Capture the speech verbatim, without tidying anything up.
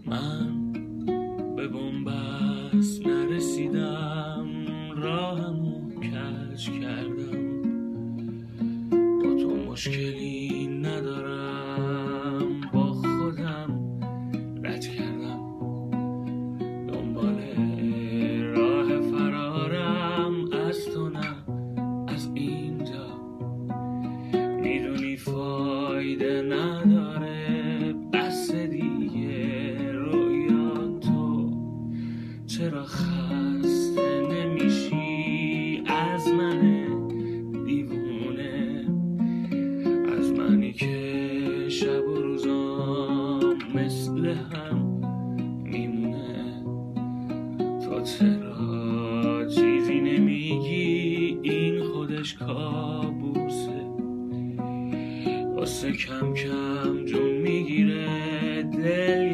من به بنبست نرسیدم، راهمو کج کردم. با تو مشکلی ندارم، با خودم رد کردم. دنبال راه فرارم از تو، نه از اینجا. میدونی فایده نداره، بس دیگه رویا تو. چرا خسته نمیشی از من دیوونه، از منی که شب و روزام مثل هم میمونه؟ تو چرا چیزی نمیگی؟ این خودش کابوسه، واسه کم کم جون میگیره دل